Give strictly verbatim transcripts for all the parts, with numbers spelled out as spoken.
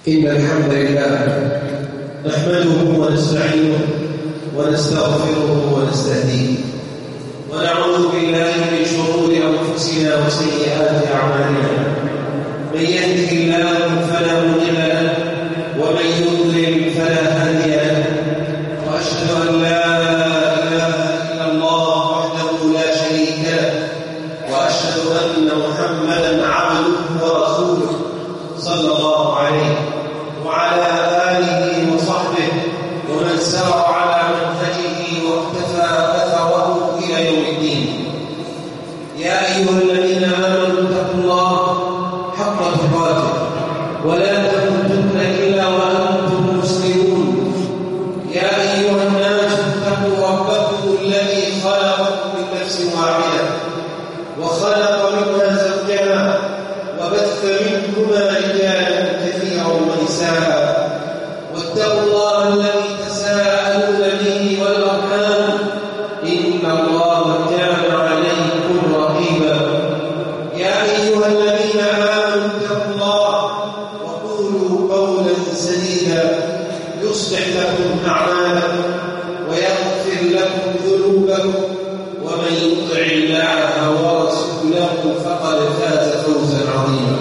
إن الحمد لله نحمده ونستعينه ونستغفره ونستهديه ونعوذ بالله من شرور أنفسنا وسيئات أعمالنا. من يهده الله فلا مضل له ومن يضلل فلا هادي له، وأشهد أن لا إله إلا الله وحده لا شريك له، وأشهد أن محمدا عبده ورسوله صلى الله عليه وعلى آله وصحبه ومن سار على منهجه واقتفى أثره إلى يوم الدين. يا أيها الذين آمنوا اتقوا الله حق تقاته ولا تموتن إلا وأنتم مسلمون. يا أيها الناس اتقوا ربكم الذي خلقكم من نفس واحدة وخلق منها زوجها وبث منهما رجالا كثيرا ونساء، واتقوا الله الذي تساءلون به والأرحام إن الله كان عليكم رقيبا. يا أيها الذين آمنوا اتقوا الله وقولوا قولا سديدا يصلح لكم أعمالكم ويغفر لكم ذنوبكم، ومن يطع الله ورسوله فقد فاز فوزا عظيما.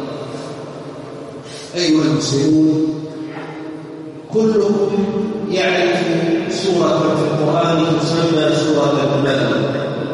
أيها المسلمون، كلكم يعرف سورة في القرآن تسمى سورة لقمان.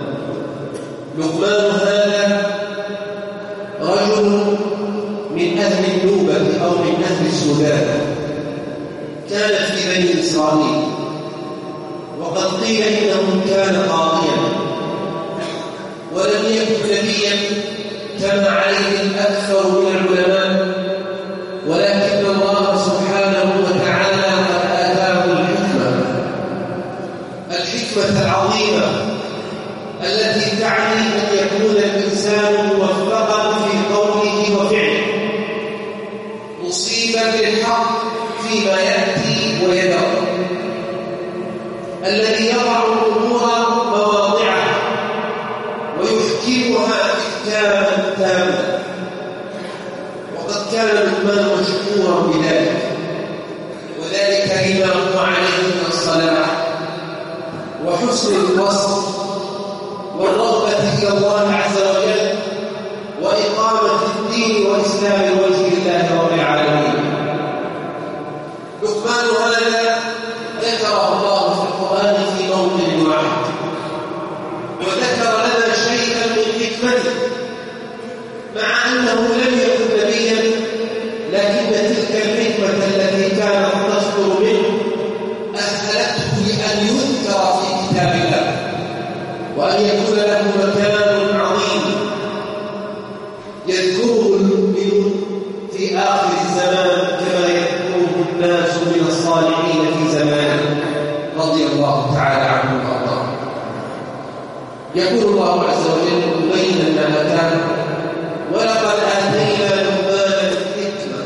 لقمان هذا رجل من أهل النوبة أو من أهل السودان، كان في بني إسرائيل، وقد قيل إنه كان قاضيا ولم يكن نبيا كما عليه الأكثر من العلماء، ولكن الله سبحانه وتعالى قد آتاه الحكمة الحكمة العظيمة التي تعني أن يكون الإنسان موفقا في قوله وفعله، مصيبا بالحق فيما يأتي ويدعو، الذي يضع الأمور مواضعها ويحكمها إحكاما تاما. وقد كان لقمان مشكورا بذلك، وذلك لما هو عليه من الصلاح وحسن الوصف والرغبة إلى الله عز وجل وإقامة الدين وإسلام وجه الله رب العالمين. لقمان هذا ذكره الله في القرآن في موضع واحد، وذكر لنا شيئا من حكمته، مع أنه لم يكن نبيا، لكن تلك الحكمة التي كانت تصدر منه أهلته لأن يذكر في كتاب الله وأن يكون له مكان عظيم يذكره المؤمنون في آخر الزمان كما يذكره الناس من الصالحين في زمانه رضي الله تعالى عنه وأرضاه. يقول الله عز وجل مبينا ما كان: ولقد آتينا لقمان الحكمة.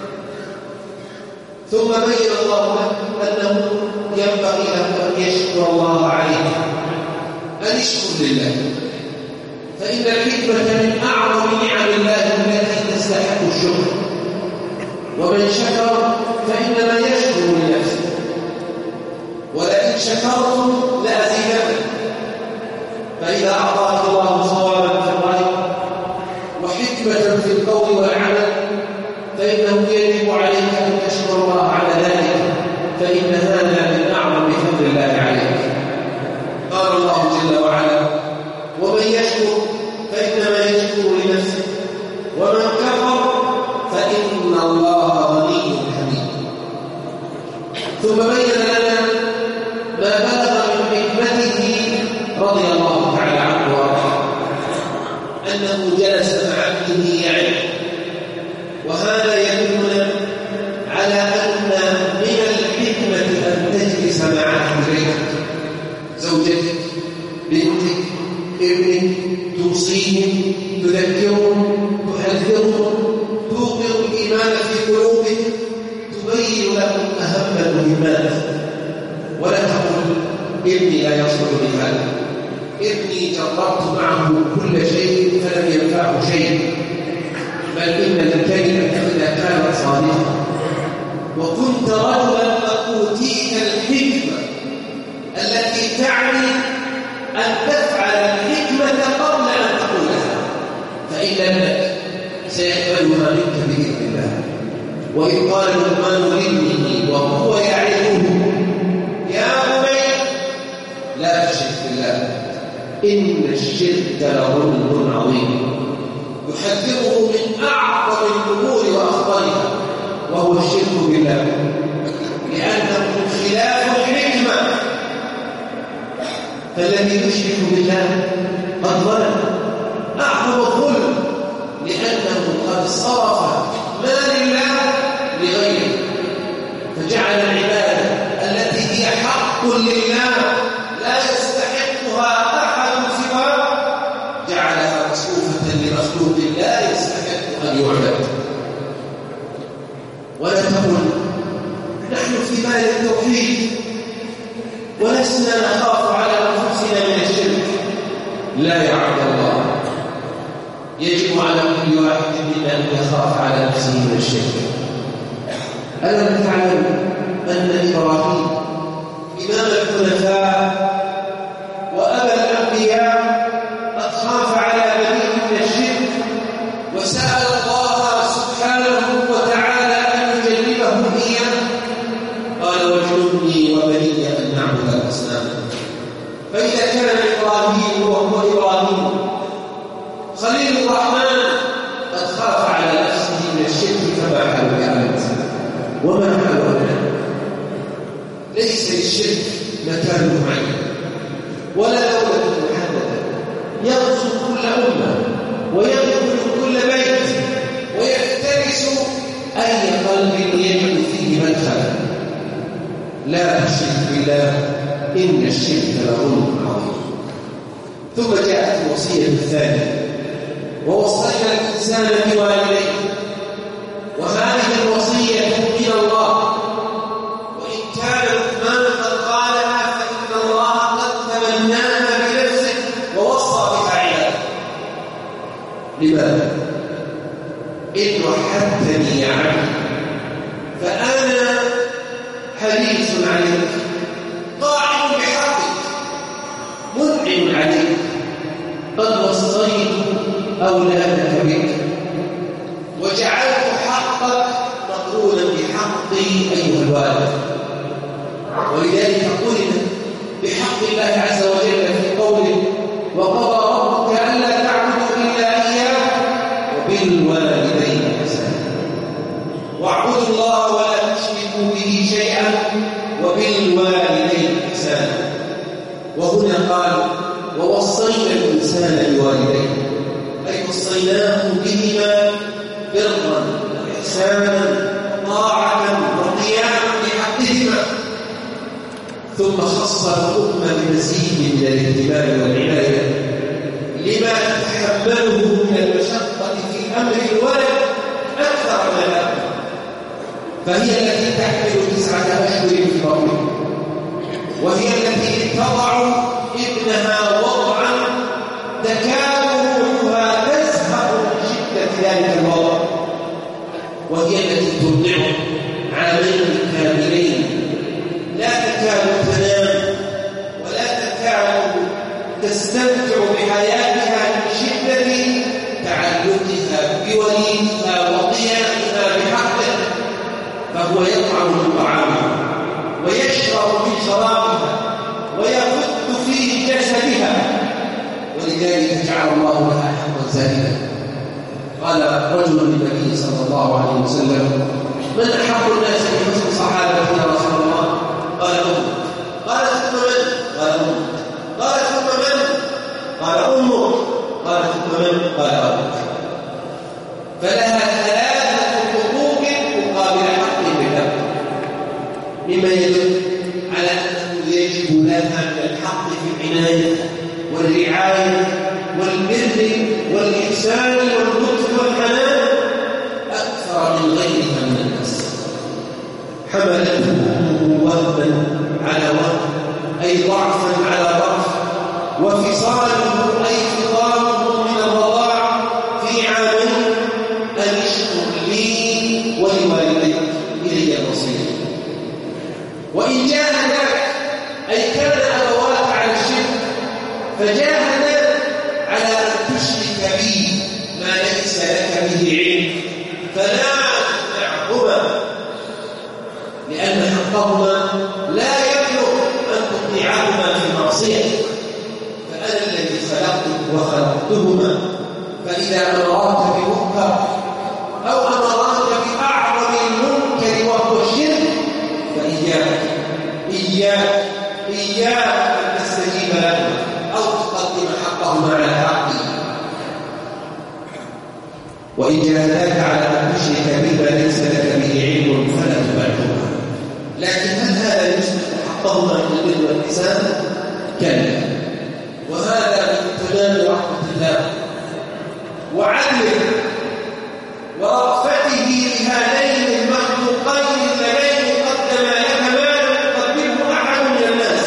ثم بين الله له أنه ينبغي له أن يشكر الله عليه، أن يشكر لله، فإن الحكمة من أعظم نعم الله التي تستحق الشكر، ومن شكر فإنما يشكر لنفسه، ولئن شكرتم لأزيدنكم. فإذا أعطاك الله صوابا في الرأي وحكمة في القول والعمل فإنه يجب عليك أن تشكر الله على ذلك، فإن هذا من أعظم فضل الله عليك. قال الله جل وعلا: ومن يشكر فإنما يشكر لنفسه، ومن كفر فإن الله غني حميد. ثم بين لنا ما بلغ من حكمته رضي الله تعالى عنه وارضاه، أنه جلس مع ابنه يعظ، وهذا يدلنا على أن من الحكمة أن تجلس مع أهل بيتك، زوجتك، بنتك، ابنك، توصيهم، تذكرهم، تحذرهم، توقظ الإيمان في قلوبك، تبين لهم أهم المهمات، ولا تقول ابني لا يصل لهذا، ابني جربت معه كل شيء فلم ينفعه شيء. بل إن الكلمة إذا كانت صادقة وكنت رجلا أوتيت الحكمة التي تعني أن تفعل الحكمة قبل أن تقولها، فإن لم تكن سيقبلها منك بإذن الله. وإذ قال لقمان لابنه وهو يعظه يا بني لا تشرك بالله إن الشرك لظلم عظيم، يحذره من أعظم الأمور وأخطرها وهو الشرك بالله، لأنه خلاف الحكمة. فالذي يشرك بالله قد ظلم أعظم الظلم، لأنه قد صرف ما لله لغيره، فجعل العبادة التي هي حق لله لا يستحقها أحد سواه جعلها مصروفة لمخلوق لا يستحق أن يعبد. ولا تقل نحن في مال التوحيد ولسنا نخاف على أنفسنا من الشرك. لا يا عبد الله، يجب على كل واحد منا أن يخاف على نفسه من الشرك. ألم تعلم أن إبراهيم إمام الحنفاء وأبا الأنبياء قد خاف على بنيه من الشرك وسأل الله سبحانه وتعالى أن يجنبه إياه؟ قال واجنبني وبني أن نعبد الأصنام. فإذا كان إبراهيم وهو إبراهيم خليل الرحمن قد خاف على نفسه من الشرك، فما حالك أنت وما حالنا؟ ليس للشرك مكان معين ولا دولة محددة، يغزو كل أمة ويدخل كل بيت ويفترس أي قلب يجد فيه مدخلا. لا تشرك بالله إن الشرك لظلم عظيم. ثم جاءت الوصية الثانية ووصينا الإنسان بوالديه، وهذه الوصية من الله، وإن كان لقمان قد قالها فإن الله قد تمناها بنفسه ووصى بها عباده. لماذا؟ إن وحدتني يا عبدي فأنا حريص عليك، قاعد بحقك، منعم عليك، قد وصيت أولادك بك وجعلت حقك مقرونا بحقي أيها الوالد. ولذلك قلنا بحق الله عز وجل في قوله وقضى ربك ألا تعبدوا إلا إياه وبالوالدين إحسانا، واعبدوا الله ولا تشركوا به شيئا وبالوالدين إحسانا. وهنا قال ووصينا الإنسان بوالديه، أي وصيناه بهما برا وإحسانا وطاعة وقياما بحقهما. ثم خص الأمة بمزيد من الاهتمام والعناية لما تتحمله من المشقة في أمر الولد أكثر من الأب، فهي التي تحمل تسعة أشهر في بطنه، وهي التي تضع ابنها وضعا تكاد روحها تزهق من شدة ذلك الوضع، وهي التي ترضعه عامين كاملين لا تكاد تنام ولا تكاد تستمتع بحياتها من شدة تعلقها بوليدها وقيامها بحقه، فهو يطعم من طعامها ويشرب من شرابها ويفت في جسدها، ولذلك جعل الله لها حقا زائدا. قال رجل للنبي صلى الله عليه وسلم من أحب الناس بحسن صحابتي يا رسول الله؟ قال أمك. قال ثم من؟ قال أمك. قال ثم من؟ قال أمك. قال ثم من؟ قال أبوك. فلها ثلاثة حقوق مقابل حق بالأب، مما يدل على أنه يجب لها من الحق في العناية والرعاية والبر والإحسان واللطف والحنان أكثر من غيرها من الناس. حملته أمه وهنا على وهن، أي ضعفا على ضعف، وفصاله أي فطامه من الرضاعة في عامين أن اشكر لي ولوالديك إلي المصير. على أن تشرك بي ما ليس لك به علم فلا تطعهما، لأن حقهما لا يبلغ أن تطيعهما في معصية، فأنا الذي خلقتك وخلقتهما، فإذا أمراك بمنكر أو أمراك بأعظم المنكر وهو الشرك فإياك إياك إياك أن تستجيب لهما أو تقدم حقهما على حقه. وإن جاهداك على أن تشرك بما ليس لك به علم فلا تطعهما، لكن هل هذا يصبح حقهما من البر والإحسان؟ كلا، وهذا من تمام رحمة الله وعدله ورأفته لهذين المخلوقين اللذين قدما لك ما لم يقدمه أحد من الناس،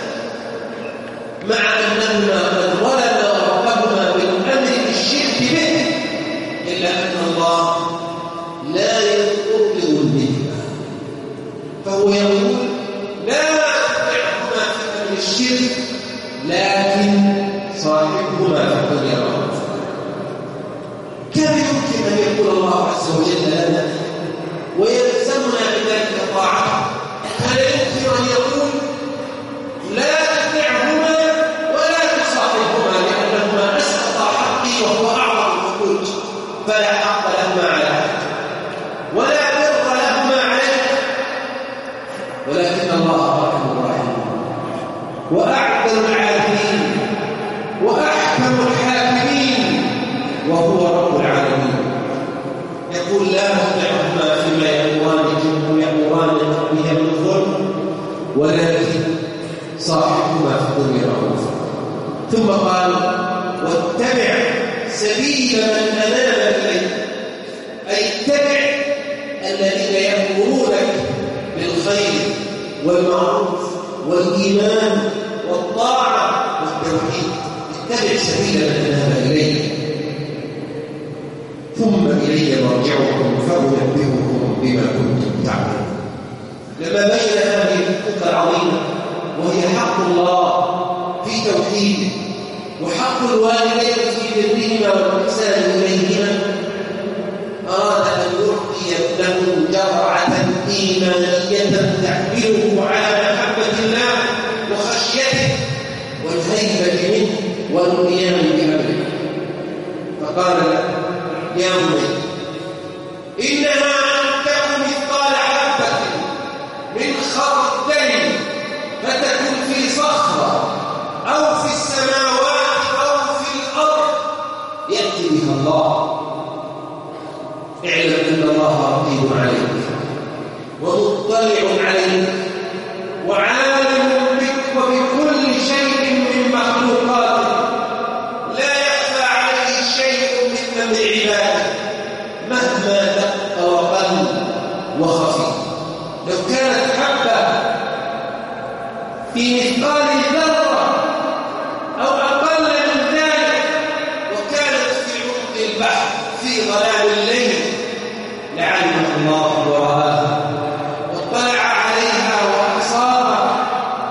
مع أنهما قد ظلما ربهما بالأمر بالشرك به، إلا أن الله لا يذكر بظلمهما، فهو يقول لا تطعهما في أمر الشرك لكن صاحبهما في الدنيا معروفا. كيف يمكن أن يقول الله عز وجل لنا ويلزمنا بذلك طاعته؟ هل يمكن أن يقول لا تطعهما ولا تصاحبهما لأنهما أسقط حقي وهو أعظم الحقوق فلا حق لهما على أحد ولا بر لهما عليه؟ ولكن الله أرحم الراحمين وأعدل العادلين وأحكم الحاكمين وهو رب العالمين يقول لا تطعهما فيما يأمرانك يأمرانك به بالظلم ولكن صاحبهما في الدنيا معروفا. ثم قال واتبع سبيل من أناب إليه، أي اتبع الذين يأمرونك بالخير والمعروف والإيمان والطاعة والتوحيد، اتبع سبيل من أناب إليه ثم إلي مرجعكم فأنبئكم بما كنتم تعملون. لما بين هذه الحقوق العظيمة وهي حق الله في توحيده وحق الوالدين في برهما والإحسان إليهما، أراد أن يعطي له جرعة إيمانية تحمله على محبة الله وخشيته والهيبة منه والقيام بأمره، فقال له يا بني إنها أن تكن مثقال حبة من خردل فتكن في صخرة أو في السماوات أو في الأرض يأتي بها الله. اعلم أن الله رقيب عليك ومطلع عليك وعالم بك وبكل شيء من مخلوقاته، لا يخفى عليه شيء من أمر عباده مهما دق وقل وخفي. لو كانت حبة في مثقال ذرة أو أقل من ذلك وكانت في عمق البحر في ظلام الليل لعلمها الله ورآها واطلع عليها وأبصارها،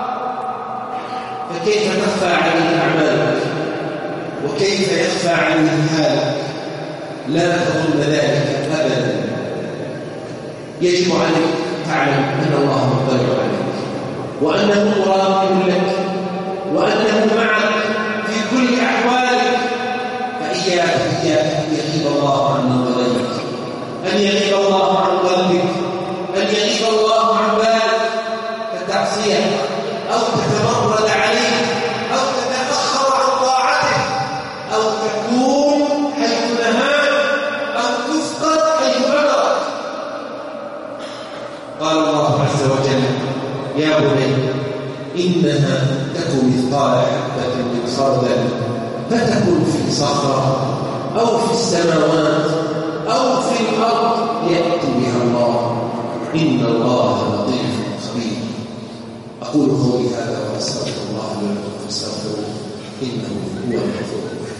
فكيف تخفى عليه أعمالك وكيف يخفى عليه حالك؟ لا تظن ذلك أبدا. يجب عليك تعلم أن الله مطلع عليك وأنه مراقب لك وأنه معك في كل أحوالك، فإياك إياك أن يغيب الله عن نظرك، أن يغيب الله عن قلبك، أن يغيب الله عن بالك فتعصيه أو تتمرد عليه أو تتأخر عن طاعته أو تكون حيث نهاك أو تفقد حيث أمرك. قال الله عز وجل يا بني إنها تكن مثقال حبة من خردل فتكن في صخرة أو في السماوات أو في الأرض يأتي بها الله إن الله لطيف خبير. أقول قولي هذا وأستغفر الله لي ولكم فاستغفروه إنه هو الغفور الرحيم.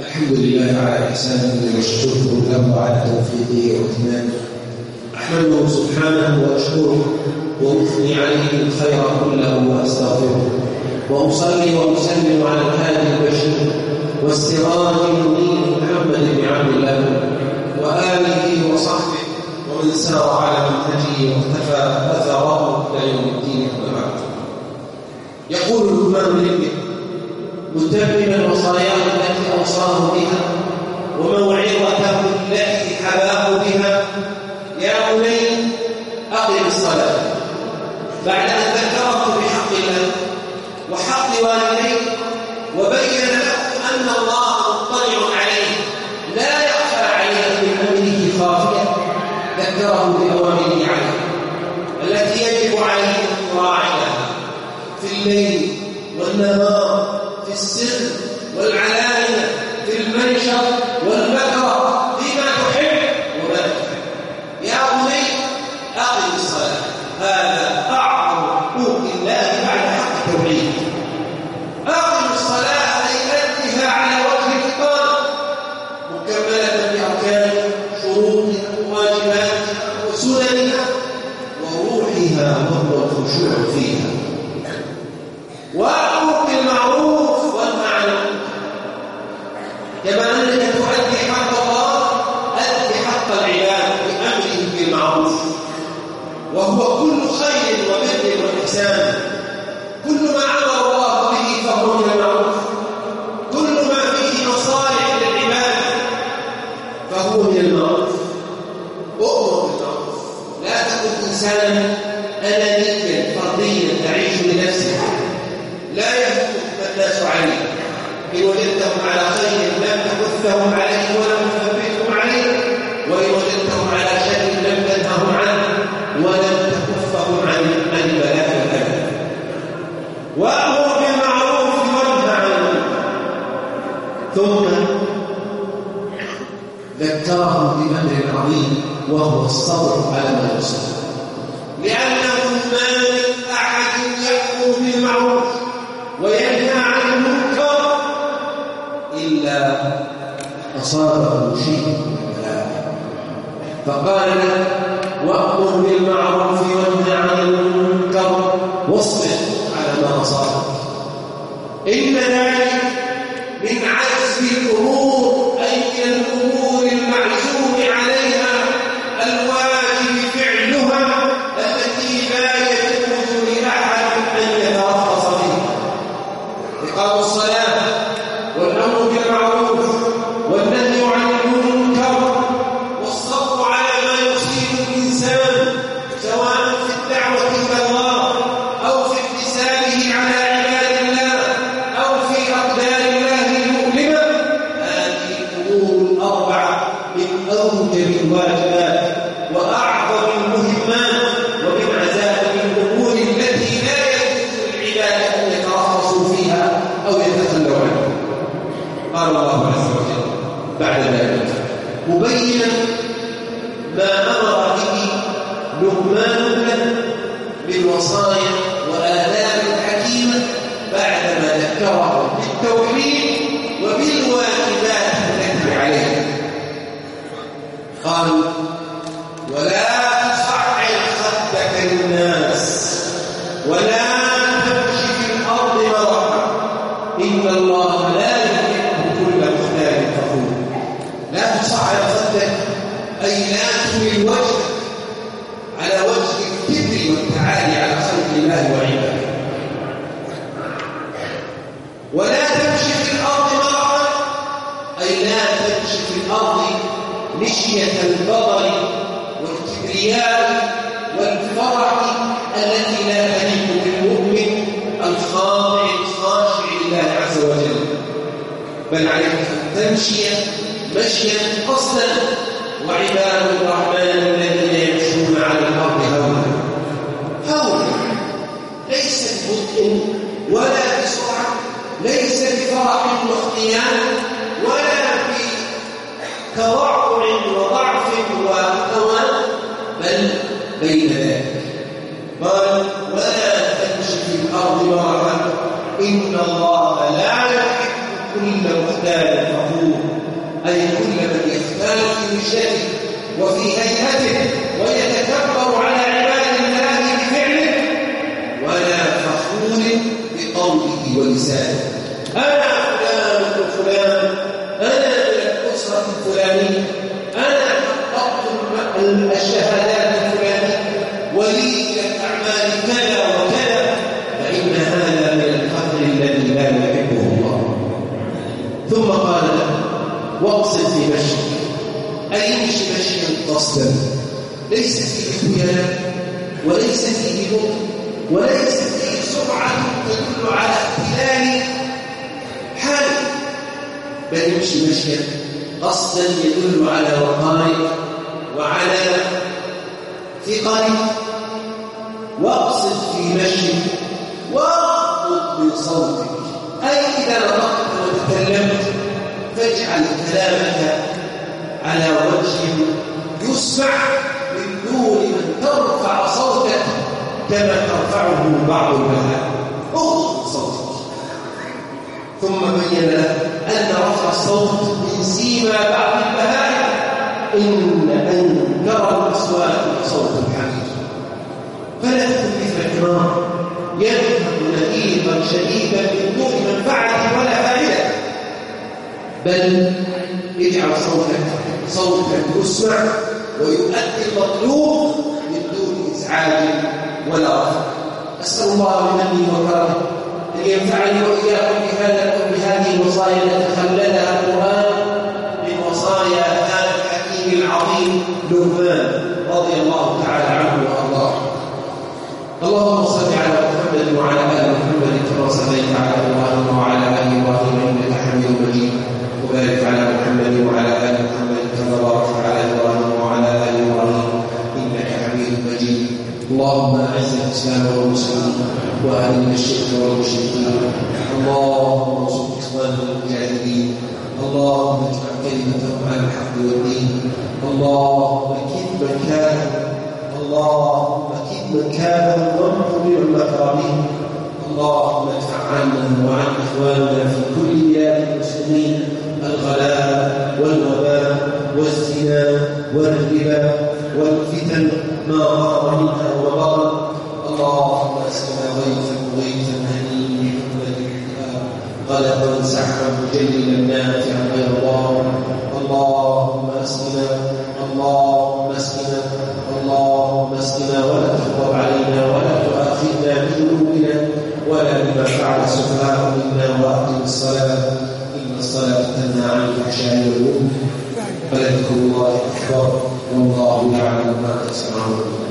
الحمد لله على إحسانه والشكر له على توفيقه وامتنانه. أحمده سبحانه وأشكره وأثني عليه الخير كله وأستغفره، وأصلي وأسلم على الهادي البشير والسراج المنير محمد بن عبد الله وآله وصحبه ومن سار على منهجه واختفى أثره إلى يوم الدين. أما بعد، يقول لقمان لابنه متمما وصاياه التي أوصاه بها وموعظته التي حباه بها: يا بني أقم الصلاة. بعد أن ذكره بحق الله وحق والديه وبين له أن الله مطلع عليه لا يخفى عليه من أمره خافية، ذكره بأوامره عليه التي يجب عليه أن يراعيها في الليل والنهار، في السر والعلانية، في المنشر والمكره، فيما تحب وما تحب. يا بني أقم الصلاة. هذا أعظم حقوق الله بعد حق التوحيد. أقم الصلاة أي أدها على وجه الإتقان، مكملة بأركانها، شروطها، واجباتها وسننها وروحها وهو الخشوع فيها. وأمر بالمعروف وانهى عن المنكر. كما أنك تؤدي حق الله أدي حق العباد بأمره بالمعروف، وهو كل خير وبر وإحسان. كل ما أمر الله به فهو من المعروف، كل ما فيه مصالح للعباد فهو من المعروف. أؤمر بالمعروف، لا تكن إنسانا أنانيا فرديا تعيش لنفسك، لا يهمك الناس عليه. إن وجدتهم على خير لم تحثهم عليه ولم تثبتهم عليه، وإن وجدتهم على شر لم تنههم عنه ولم تكفهم عن عن البلاء والأذى. وأمر بالمعروف وانهى عن المنكر. ثم ذكرهم بأمر عظيم وهو الصبر على ما يصيب، لأنه ما من أحد يأمر بالمعروف وينهى عن المنكر إلا أصابه شيء من البلاء. فقال له: وأمر بالمعروف وانهى عن المنكر واصبر على ما أصابك. إن ذلك من عزم الأمور، أي من الأمور المعزوم عليها الواجب فعلها، التي لا يجوز لأحد أن يترخص فيها. إقام الصلاة والأمر بالمعروف والنهي عن المنكر والصبر على ما يصيب الإنسان، سواء في الدعوة إلى الله أو في احتسابه على عباد الله أو في أقدار الله المؤلمة. هذه الأمور الأربعة من أوجب الواجبات وأعظم المهمات، ومن عزائم الأمور التي لا يجوز للعباد أن يترخصوا فيها أو يتخلوا عنها. قال الله عز وجل بعد ذلك مبينا ما أمر به لقمان بالوصايا وآداب الحكيمة، بعدما ذكره بالتوحيد وبالواجبات التي عليه. قال: ولا تصعر خدك للناس ولا تمشي في الأرض مرحا إن الله لا يحب كل مختال فخور. لا تصعر خدك أي لا تميل وجهك على وجه الكبر والتعالي على خلق الله وعباده. ولا تمشي في الأرض مرحا أي لا تمشي في الأرض مشية البطر والكبرياء والفرح التي لا تليق بالمؤمن الخاضع الخاشع لله عز وجل، بل عليك أن تمشي مشيا قصدا. وعباد الرحمن الذين يمشون على الأرض هونا هونا، ليس ببطء ولا بسرعة، ليس بفرح واختيان ولا بتضعف وضعف وهوان، بل بين ذلك. قال: ولا تمشي في الأرض مرحا إن الله لا يحب كل مختال فخور، أي كل من يختال في مشيته وفي هيئته ويتكبر على عباد الله بفعله، ولا فخور بقوله ولسانه. أنا فلان ابن فلان، أنا من الأسرة الفلانية، أنا حققت الشهادات الفلانية، ولي الأعمال كذا وكذا، فإن هذا من الفخر الذي لا يحبه الله. ثم قال له واقصد في مشيك، أي امشي مشيا قصدا ليس فيه خيانة وليس فيه بطء وليس فيه سرعة تدل على اختلال حال، بل يمشي مشيا قصدا يدل على وقار وعلى ثقل. واقصد في مشيك واغضض من صوتك، أي إذا نطقت وتكلمت فاجعل كلامك على وجه يسمع من دون أن ترفع صوتك كما ترفعه بعض البهائم. اغضض صوتك. ثم بين له أن رفع الصوت من سيما بعض البهائم، إن أنكر الأصوات صوت الحمير. فلا تكن مثل الحمار ينهق نهيقا شديدا من دون منفعة ولا فائدة، بل اجعل صوتك صوتك يسمع ويؤدي المطلوب من دون إزعاج ولا رفع. أسأل الله بمنه وكرمه أن ينفعني وإياكم بهذا بهذه الوصايا التي خلدها القرآن من وصايا هذا الحكيم العظيم لقمان رضي الله تعالى عنه وأرضاه. اللهم صل على محمد وعلى آل محمد كما صليت على إبراهيم وعلى آل إبراهيم إنك حميد مجيد، وبارك على محمد وعلى آل محمد كما باركت على إبراهيم وعلى آل إبراهيم إنك حميد مجيد. اللهم أعز الإسلام والمسلمين وأذل الشرك والمشركين. اللهم انصر إخواننا المجاهدين. اللهم اجمع كلمتهم على الحق والدين. اللهم كد من كان اللهم كد من كان وانفر من مكرمهم. اللهم ادفع عنا وعن إخواننا في كل بلاد المسلمين الغلاء والوباء والزنا والربا والفتن ما ظهر منها وبطن. اللهم اسقنا غيثا غيثا هنيئا بحكمتك غلبا سحبا مجللا نافعا غير ضار. اللهم اسقنا اللهم اسقنا اللهم اسقنا ولا تغضب علينا ولا تؤاخذنا بذنوبنا ولا بما فعل السفهاء منا. واقم الصلاه ان الصلاه تنهى عن الفحشاء والمنكر. فلذكر الله اكبر والله يعلم ما تصنعون.